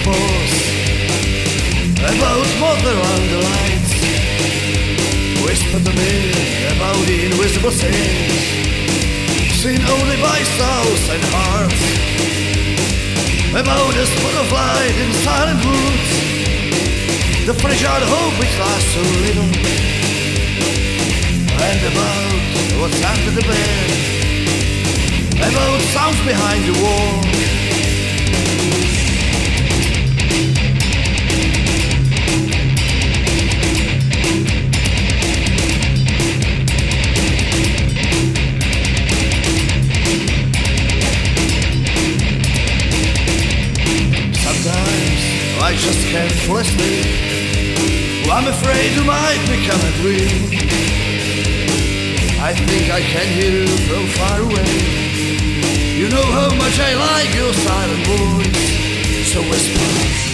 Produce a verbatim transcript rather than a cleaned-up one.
force about motherland delights. Whisper the myth about the invisible sins, seen only by souls and hearts. About the spot of light in silent woods, the fragile hope which lasts so little, and about what's under the bed, about sounds behind the wall. I just can't fall asleep. I'm afraid you might become a dream. I think I can hear you from far away. You know how much I like your silent voice. So whisper